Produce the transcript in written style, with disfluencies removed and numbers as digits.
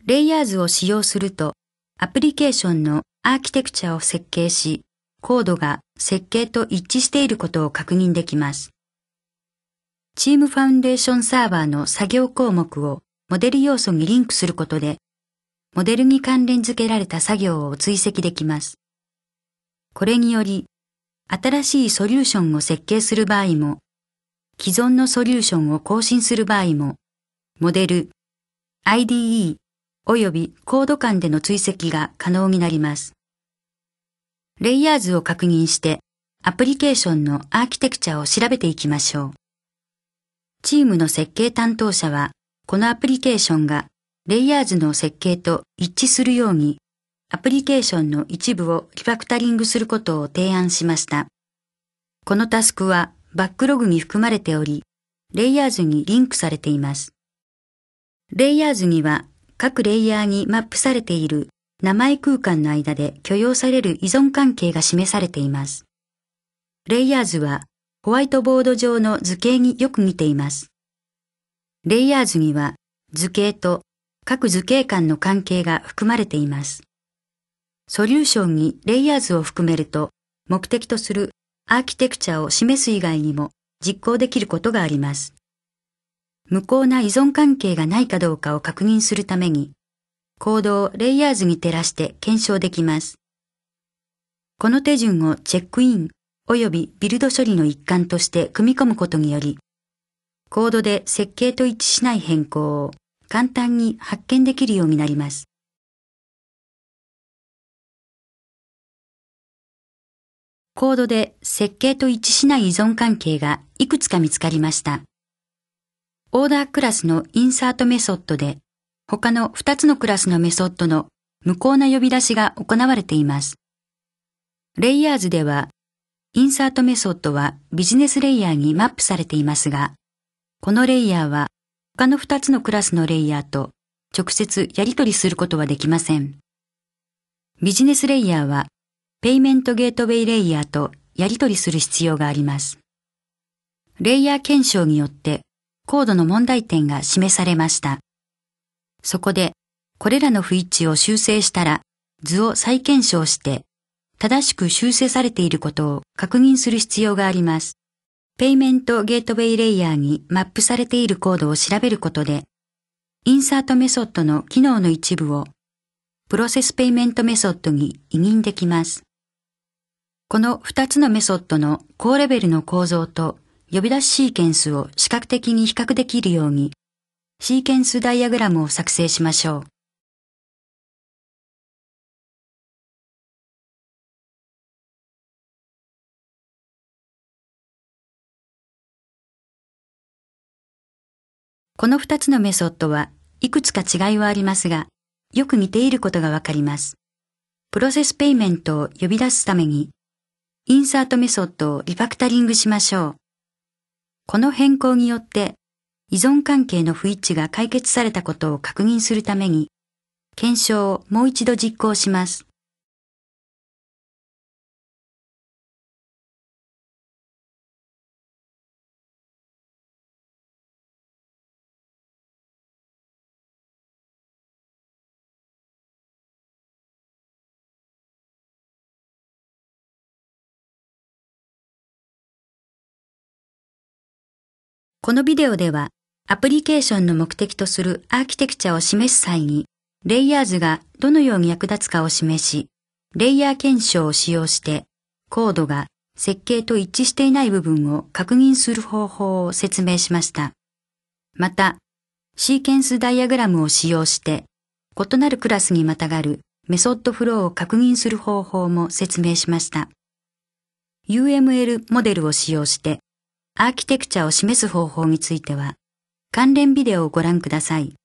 レイヤーズを使用すると、アプリケーションのアーキテクチャを設計し、コードが設計と一致していることを確認できます。チームファウンデーションサーバーの作業項目をモデル要素にリンクすることで、モデルに関連付けられた作業を追跡できます。これにより、新しいソリューションを設計する場合も、既存のソリューションを更新する場合も、モデル、IDE およびコード間での追跡が可能になります。レイヤーズを確認して、アプリケーションのアーキテクチャを調べていきましょう。チームの設計担当者は、このアプリケーションがレイヤーズの設計と一致するように、アプリケーションの一部をリファクタリングすることを提案しました。このタスクはバックログに含まれており、レイヤーズにリンクされています。レイヤーズには各レイヤーにマップされている名前空間の間で許容される依存関係が示されています。レイヤーズはホワイトボード上の図形によく似ています。レイヤーズには図形と各図形間の関係が含まれています。ソリューションにレイヤーズを含めると、目的とするアーキテクチャを示す以外にも実行できることがあります。無効な依存関係がないかどうかを確認するために、コードをレイヤーズに照らして検証できます。この手順をチェックインおよびビルド処理の一環として組み込むことにより、コードで設計と一致しない変更を簡単に発見できるようになります。コードで設計と一致しない依存関係がいくつか見つかりました。オーダークラスのインサートメソッドで、他の2つのクラスのメソッドの無効な呼び出しが行われています。レイヤーズでは、インサートメソッドはビジネスレイヤーにマップされていますが、このレイヤーは他の2つのクラスのレイヤーと直接やり取りすることはできません。ビジネスレイヤーはペイメントゲートウェイレイヤーとやり取りする必要があります。レイヤー検証によってコードの問題点が示されました。そこでこれらの不一致を修正したら図を再検証して正しく修正されていることを確認する必要があります。ペイメントゲートウェイレイヤーにマップされているコードを調べることで、インサートメソッドの機能の一部をプロセスペイメントメソッドに移認できます。この2つのメソッドの高レベルの構造と呼び出しシーケンスを視覚的に比較できるように、シーケンスダイアグラムを作成しましょう。この2つのメソッドはいくつか違いはありますが、よく似ていることがわかります。プロセスペイメントを呼び出すために、インサートメソッドをリファクタリングしましょう。この変更によって、依存関係の不一致が解決されたことを確認するために、検証をもう一度実行します。このビデオでは、アプリケーションの目的とするアーキテクチャを示す際に、レイヤーズがどのように役立つかを示し、レイヤー検証を使用して、コードが設計と一致していない部分を確認する方法を説明しました。また、シーケンスダイアグラムを使用して、異なるクラスにまたがるメソッドフローを確認する方法も説明しました。UML モデルを使用して、アーキテクチャを示す方法については、関連ビデオをご覧ください。